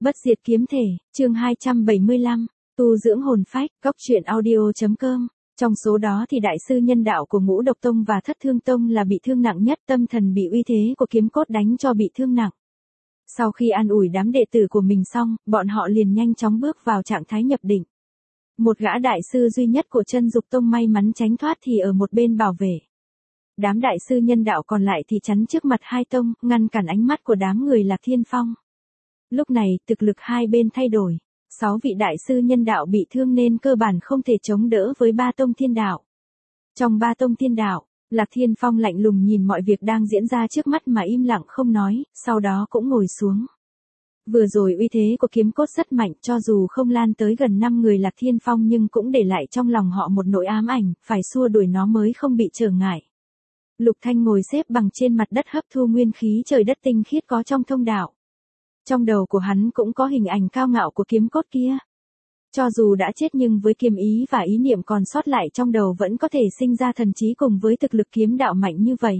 Bất diệt kiếm thể, chương 275, tu dưỡng hồn phách, góc truyện audio.com. Trong số đó thì đại sư nhân đạo của Ngũ Độc Tông và Thất Thương Tông là bị thương nặng nhất, tâm thần bị uy thế của kiếm cốt đánh cho bị thương nặng. Sau khi an ủi đám đệ tử của mình xong, bọn họ liền nhanh chóng bước vào trạng thái nhập định. Một gã đại sư duy nhất của Chân Dục Tông may mắn tránh thoát thì ở một bên bảo vệ. Đám đại sư nhân đạo còn lại thì chắn trước mặt hai tông, ngăn cản ánh mắt của đám người Lạc Thiên Phong. Lúc này, thực lực hai bên thay đổi. 6 vị đại sư nhân đạo bị thương nên cơ bản không thể chống đỡ với 3 tông thiên đạo. Trong 3 tông thiên đạo, Lạc Thiên Phong lạnh lùng nhìn mọi việc đang diễn ra trước mắt mà im lặng không nói, sau đó cũng ngồi xuống. Vừa rồi uy thế của kiếm cốt rất mạnh, cho dù không lan tới gần 5 người Lạc Thiên Phong nhưng cũng để lại trong lòng họ một nỗi ám ảnh, phải xua đuổi nó mới không bị trở ngại. Lục Thanh ngồi xếp bằng trên mặt đất hấp thu nguyên khí trời đất tinh khiết có trong thông đạo. Trong đầu của hắn cũng có hình ảnh cao ngạo của kiếm cốt kia. Cho dù đã chết nhưng với kiếm ý và ý niệm còn sót lại trong đầu vẫn có thể sinh ra thần trí cùng với thực lực kiếm đạo mạnh như vậy.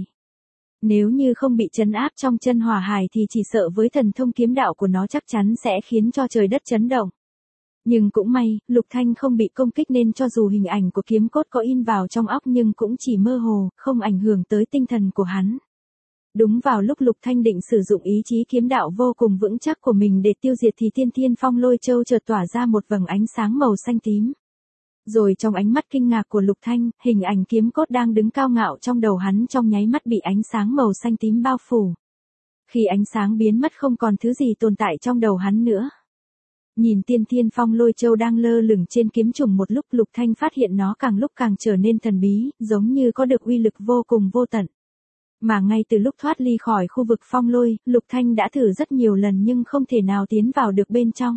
Nếu như không bị trấn áp trong chân hỏa hải thì chỉ sợ với thần thông kiếm đạo của nó chắc chắn sẽ khiến cho trời đất chấn động. Nhưng cũng may, Lục Thanh không bị công kích nên cho dù hình ảnh của kiếm cốt có in vào trong óc nhưng cũng chỉ mơ hồ, không ảnh hưởng tới tinh thần của hắn. Đúng vào lúc Lục Thanh định sử dụng ý chí kiếm đạo vô cùng vững chắc của mình để tiêu diệt thì Thiên Phong Lôi Châu chợt tỏa ra một vầng ánh sáng màu xanh tím. Rồi trong ánh mắt kinh ngạc của Lục Thanh, hình ảnh kiếm cốt đang đứng cao ngạo trong đầu hắn trong nháy mắt bị ánh sáng màu xanh tím bao phủ. Khi ánh sáng biến mất không còn thứ gì tồn tại trong đầu hắn nữa. Nhìn Thiên Phong Lôi Châu đang lơ lửng trên kiếm trùng một lúc, Lục Thanh phát hiện nó càng lúc càng trở nên thần bí, giống như có được uy lực vô cùng vô tận. Mà ngay từ lúc thoát ly khỏi khu vực phong lôi, Lục Thanh đã thử rất nhiều lần nhưng không thể nào tiến vào được bên trong.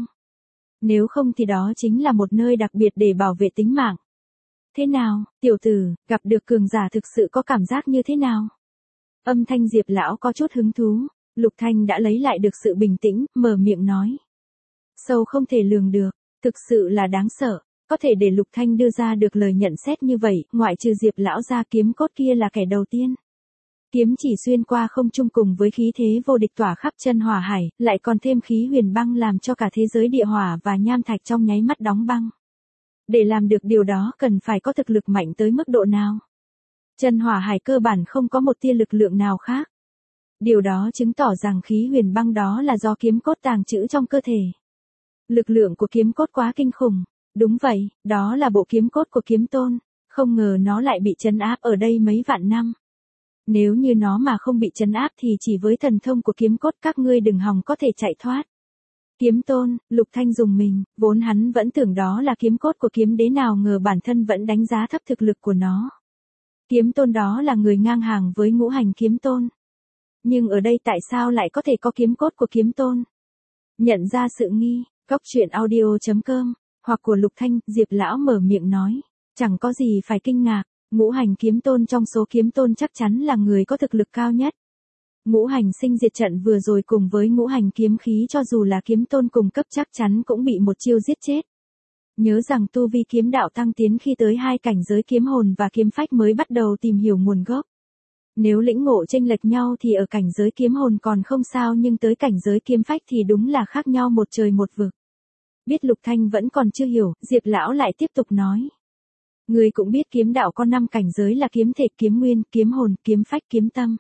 Nếu không thì đó chính là một nơi đặc biệt để bảo vệ tính mạng. Thế nào, tiểu tử, gặp được cường giả thực sự có cảm giác như thế nào? Âm thanh Diệp lão có chút hứng thú, Lục Thanh đã lấy lại được sự bình tĩnh, mở miệng nói. Sâu không thể lường được, thực sự là đáng sợ. Có thể để Lục Thanh đưa ra được lời nhận xét như vậy, ngoại trừ Diệp lão ra kiếm cốt kia là kẻ đầu tiên. Kiếm chỉ xuyên qua không trung cùng với khí thế vô địch tỏa khắp chân hỏa hải, lại còn thêm khí huyền băng làm cho cả thế giới địa hỏa và nham thạch trong nháy mắt đóng băng. Để làm được điều đó cần phải có thực lực mạnh tới mức độ nào? Chân hỏa hải cơ bản không có một tia lực lượng nào khác. Điều đó chứng tỏ rằng khí huyền băng đó là do kiếm cốt tàng trữ trong cơ thể. Lực lượng của kiếm cốt quá kinh khủng. Đúng vậy, đó là bộ kiếm cốt của kiếm tôn. Không ngờ nó lại bị trấn áp ở đây mấy vạn năm. Nếu như nó mà không bị trấn áp thì chỉ với thần thông của kiếm cốt các ngươi đừng hòng có thể chạy thoát. Kiếm tôn, Lục Thanh dùng mình, vốn hắn vẫn tưởng đó là kiếm cốt của kiếm đế nào ngờ bản thân vẫn đánh giá thấp thực lực của nó. Kiếm tôn đó là người ngang hàng với ngũ hành kiếm tôn. Nhưng ở đây tại sao lại có thể có kiếm cốt của kiếm tôn? Nhận ra sự nghi, góc truyện audio.com, hoặc của Lục Thanh, Diệp lão mở miệng nói. Chẳng có gì phải kinh ngạc. Ngũ hành kiếm tôn trong số kiếm tôn chắc chắn là người có thực lực cao nhất. Ngũ hành sinh diệt trận vừa rồi cùng với ngũ hành kiếm khí cho dù là kiếm tôn cùng cấp chắc chắn cũng bị một chiêu giết chết. Nhớ rằng tu vi kiếm đạo tăng tiến khi tới hai cảnh giới kiếm hồn và kiếm phách mới bắt đầu tìm hiểu nguồn gốc. Nếu lĩnh ngộ chênh lệch nhau thì ở cảnh giới kiếm hồn còn không sao nhưng tới cảnh giới kiếm phách thì đúng là khác nhau một trời một vực. Biết Lục Thanh vẫn còn chưa hiểu, Diệp lão lại tiếp tục nói. Ngươi cũng biết kiếm đạo có 5 cảnh giới là kiếm thể, kiếm nguyên, kiếm hồn, kiếm phách, kiếm tâm.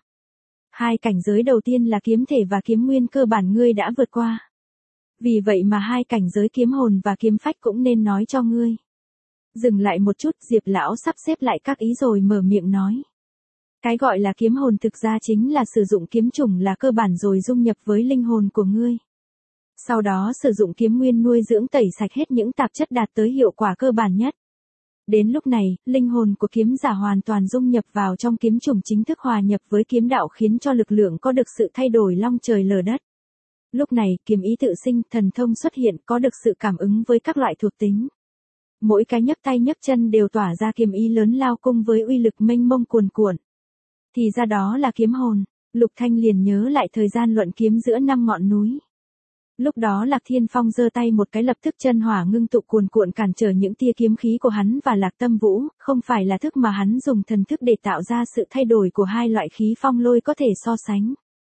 2 cảnh giới đầu tiên là kiếm thể và kiếm nguyên cơ bản ngươi đã vượt qua. Vì vậy mà 2 cảnh giới kiếm hồn và kiếm phách cũng nên nói cho ngươi. Dừng lại một chút, Diệp lão sắp xếp lại các ý rồi mở miệng nói. Cái gọi là kiếm hồn thực ra chính là sử dụng kiếm chủng là cơ bản rồi dung nhập với linh hồn của ngươi. Sau đó sử dụng kiếm nguyên nuôi dưỡng tẩy sạch hết những tạp chất đạt tới hiệu quả cơ bản nhất. Đến lúc này, linh hồn của kiếm giả hoàn toàn dung nhập vào trong kiếm chủng chính thức hòa nhập với kiếm đạo khiến cho lực lượng có được sự thay đổi long trời lở đất. Lúc này, kiếm ý tự sinh, thần thông xuất hiện có được sự cảm ứng với các loại thuộc tính. Mỗi cái nhấc tay nhấc chân đều tỏa ra kiếm ý lớn lao cùng với uy lực mênh mông cuồn cuộn. Thì ra đó là kiếm hồn, Lục Thanh liền nhớ lại thời gian luận kiếm giữa 5 ngọn núi. Lúc đó Lạc Thiên Phong giơ tay một cái lập tức chân hỏa ngưng tụ cuồn cuộn cản trở những tia kiếm khí của hắn và Lạc Tâm Vũ, không phải là thức mà hắn dùng thần thức để tạo ra sự thay đổi của hai loại khí phong lôi có thể so sánh.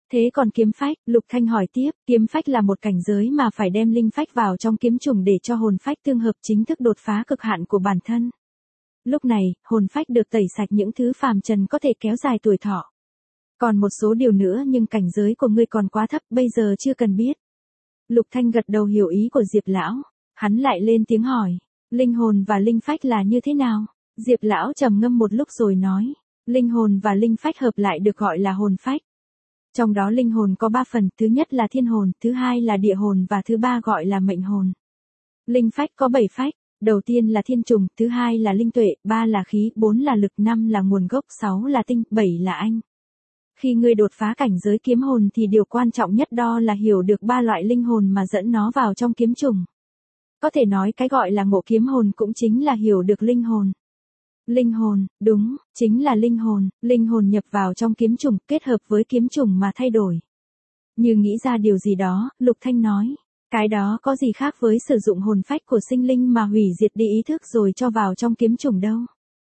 Thế còn kiếm phách, Lục Thanh hỏi tiếp, kiếm phách là một cảnh giới mà phải đem linh phách vào trong kiếm trùng để cho hồn phách tương hợp chính thức đột phá cực hạn của bản thân. Lúc này, hồn phách được tẩy sạch những thứ phàm trần có thể kéo dài tuổi thọ. Còn một số điều nữa nhưng cảnh giới của ngươi còn quá thấp, bây giờ chưa cần biết. Lục Thanh gật đầu hiểu ý của Diệp lão. Hắn lại lên tiếng hỏi, linh hồn và linh phách là như thế nào? Diệp lão trầm ngâm một lúc rồi nói, linh hồn và linh phách hợp lại được gọi là hồn phách. Trong đó linh hồn có 3 phần, thứ nhất là thiên hồn, thứ hai là địa hồn và thứ ba gọi là mệnh hồn. Linh phách có 7 phách, đầu tiên là thiên trùng, thứ hai là linh tuệ, 3 là khí, 4 là lực, 5 là nguồn gốc, 6 là tinh, 7 là anh. Khi ngươi đột phá cảnh giới kiếm hồn thì điều quan trọng nhất đó là hiểu được 3 loại linh hồn mà dẫn nó vào trong kiếm trùng. Có thể nói cái gọi là ngộ kiếm hồn cũng chính là hiểu được linh hồn. Linh hồn, đúng, chính là linh hồn nhập vào trong kiếm trùng, kết hợp với kiếm trùng mà thay đổi. Như nghĩ ra điều gì đó, Lục Thanh nói, cái đó có gì khác với sử dụng hồn phách của sinh linh mà hủy diệt đi ý thức rồi cho vào trong kiếm trùng đâu.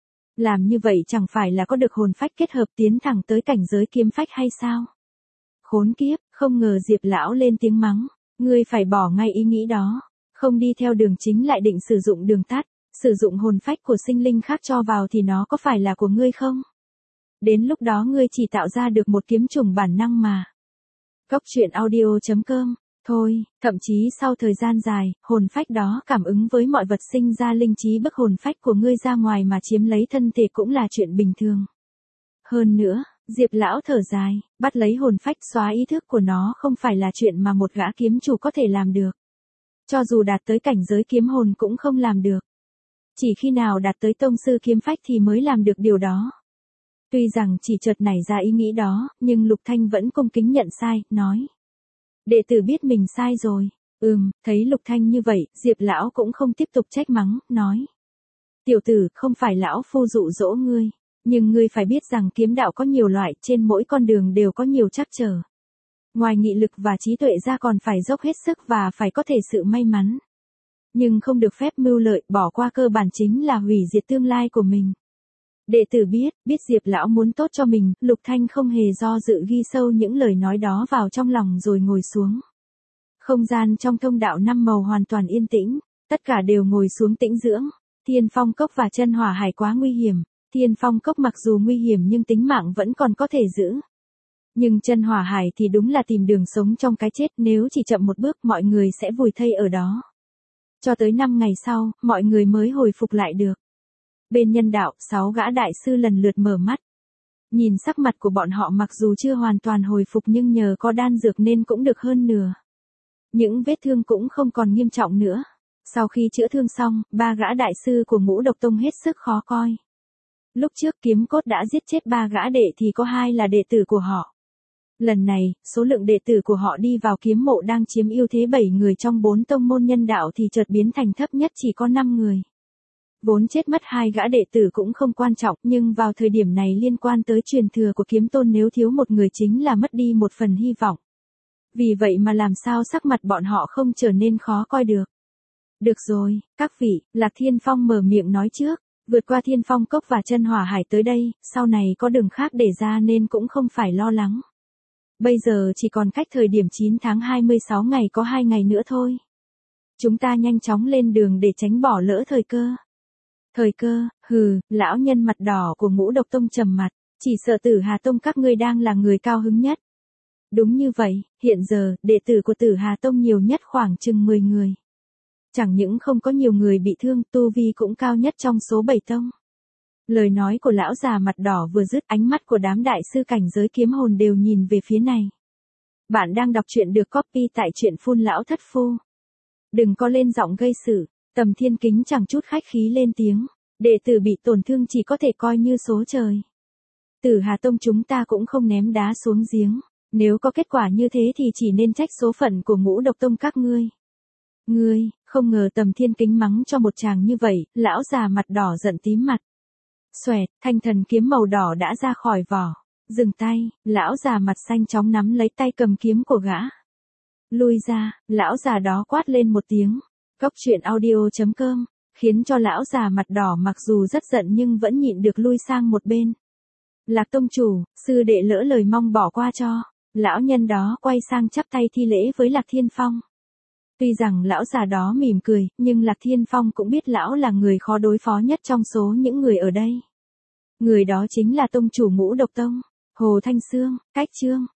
Làm như vậy chẳng phải là có được hồn phách kết hợp tiến thẳng tới cảnh giới kiếm phách hay sao? Khốn kiếp, không ngờ Diệp lão lên tiếng mắng, ngươi phải bỏ ngay ý nghĩ đó, không đi theo đường chính lại định sử dụng đường tắt. Sử dụng hồn phách của sinh linh khác cho vào thì nó có phải là của ngươi không? Đến lúc đó ngươi chỉ tạo ra được một kiếm trùng bản năng mà. Góc truyện audio.com. Thôi, thậm chí sau thời gian dài, hồn phách đó cảm ứng với mọi vật sinh ra linh trí bức hồn phách của ngươi ra ngoài mà chiếm lấy thân thể cũng là chuyện bình thường. Hơn nữa, Diệp lão thở dài, bắt lấy hồn phách xóa ý thức của nó không phải là chuyện mà một gã kiếm chủ có thể làm được. Cho dù đạt tới cảnh giới kiếm hồn cũng không làm được. Chỉ khi nào đạt tới tông sư kiếm phách thì mới làm được điều đó. Tuy rằng chỉ chợt nảy ra ý nghĩ đó, nhưng Lục Thanh vẫn cung kính nhận sai, nói. Đệ tử biết mình sai rồi. Thấy Lục Thanh như vậy, Diệp lão cũng không tiếp tục trách mắng, nói. Tiểu tử, không phải lão phu dụ dỗ ngươi, nhưng ngươi phải biết rằng kiếm đạo có nhiều loại, trên mỗi con đường đều có nhiều trắc trở. Ngoài nghị lực và trí tuệ ra còn phải dốc hết sức và phải có thể sự may mắn. Nhưng không được phép mưu lợi, bỏ qua cơ bản chính là hủy diệt tương lai của mình. Đệ tử biết Diệp lão muốn tốt cho mình, Lục Thanh không hề do dự ghi sâu những lời nói đó vào trong lòng rồi ngồi xuống. Không gian trong thông đạo 5 màu hoàn toàn yên tĩnh, tất cả đều ngồi xuống tĩnh dưỡng. Thiên Phong Cốc và Chân Hỏa Hải quá nguy hiểm, Thiên Phong Cốc mặc dù nguy hiểm nhưng tính mạng vẫn còn có thể giữ. Nhưng Chân Hỏa Hải thì đúng là tìm đường sống trong cái chết, nếu chỉ chậm một bước mọi người sẽ vùi thây ở đó. Cho tới 5 ngày sau, mọi người mới hồi phục lại được. Bên nhân đạo, 6 gã đại sư lần lượt mở mắt. Nhìn sắc mặt của bọn họ mặc dù chưa hoàn toàn hồi phục nhưng nhờ có đan dược nên cũng được hơn nửa. Những vết thương cũng không còn nghiêm trọng nữa. Sau khi chữa thương xong, 3 gã đại sư của Ngũ Độc Tông hết sức khó coi. Lúc trước Kiếm Cốt đã giết chết 3 gã đệ thì có 2 là đệ tử của họ. Lần này, số lượng đệ tử của họ đi vào kiếm mộ đang chiếm ưu thế 7 người trong 4 tông môn nhân đạo thì chợt biến thành thấp nhất chỉ có 5 người. Vốn chết mất 2 gã đệ tử cũng không quan trọng, nhưng vào thời điểm này liên quan tới truyền thừa của kiếm tôn nếu thiếu một người chính là mất đi một phần hy vọng. Vì vậy mà làm sao sắc mặt bọn họ không trở nên khó coi được. Được rồi, các vị, Lạc Thiên Phong mở miệng nói trước, vượt qua Thiên Phong Cốc và Chân Hỏa Hải tới đây, sau này có đường khác để ra nên cũng không phải lo lắng. Bây giờ chỉ còn cách thời điểm 9 tháng 26 ngày có 2 ngày nữa thôi. Chúng ta nhanh chóng lên đường để tránh bỏ lỡ thời cơ. Thời cơ, lão nhân mặt đỏ của Ngũ Độc Tông trầm mặt, chỉ sợ Tử Hà Tông các ngươi đang là người cao hứng nhất. Đúng như vậy, hiện giờ, đệ tử của Tử Hà Tông nhiều nhất khoảng chừng 10 người. Chẳng những không có nhiều người bị thương, tu vi cũng cao nhất trong số 7 tông. Lời nói của lão già mặt đỏ vừa dứt, ánh mắt của đám đại sư cảnh giới kiếm hồn đều nhìn về phía này. Bạn đang đọc truyện được copy tại truyện phun lão thất phu. Đừng có lên giọng gây sự. Tầm Thiên Kính chẳng chút khách khí lên tiếng. Đệ tử bị tổn thương chỉ có thể coi như số trời. Tử Hà Tông chúng ta cũng không ném đá xuống giếng. Nếu có kết quả như thế thì chỉ nên trách số phận của Ngũ Độc Tông các ngươi. Ngươi, không ngờ Tầm Thiên Kính mắng cho một chàng như vậy, lão già mặt đỏ giận tím mặt. Xoẹt, thanh thần kiếm màu đỏ đã ra khỏi vỏ. Dừng tay, lão già mặt xanh chóng nắm lấy tay cầm kiếm của gã. Lui ra, lão già đó quát lên một tiếng. Góc truyện audio.com, khiến cho lão già mặt đỏ mặc dù rất giận nhưng vẫn nhịn được lui sang một bên. Lạc tông chủ, sư đệ lỡ lời mong bỏ qua cho. Lão nhân đó quay sang chắp tay thi lễ với Lạc Thiên Phong. Tuy rằng lão già đó mỉm cười, nhưng Lạc Thiên Phong cũng biết lão là người khó đối phó nhất trong số những người ở đây. Người đó chính là tông chủ Ngũ Độc Tông, Hồ Thanh Xương, Cách Chương.